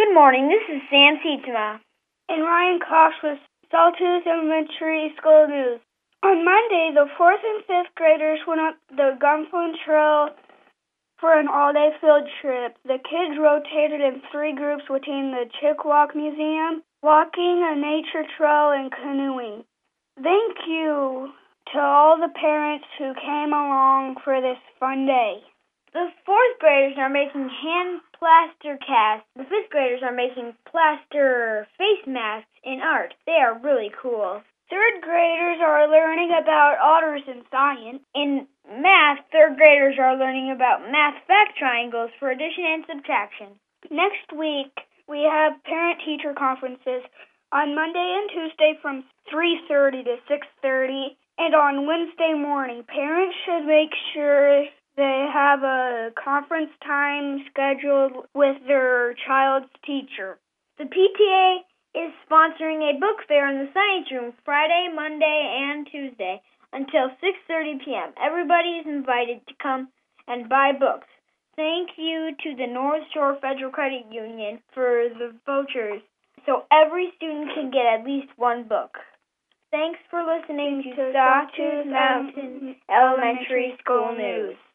Good morning, this is Sam Tietema. And Ryan Cox with Sawtooth Elementary School News. On Monday, the 4th and 5th graders went up the Gunflint Trail for an all-day field trip. The kids rotated in 3 groups between the Chickawauk Museum, walking, a nature trail, and canoeing. Thank you to all the parents who came along for this fun day. The 4th graders are making hand plaster casts. The 5th graders are making plaster face masks in art. They are really cool. 3rd graders are learning about otters in science. In math, 3rd graders are learning about math fact triangles for addition and subtraction. Next week, we have parent-teacher conferences on Monday and Tuesday from 3:30 to 6:30, and on Wednesday morning. Parents should make sure they have a conference time scheduled with their child's teacher. The PTA is sponsoring a book fair in the Science Room Friday, Monday, and Tuesday until 6:30 p.m. Everybody is invited to come and buy books. Thank you to the North Shore Federal Credit Union for the vouchers, so every student can get at least one book. Thanks for listening to Sawtooth Mountain Elementary School News.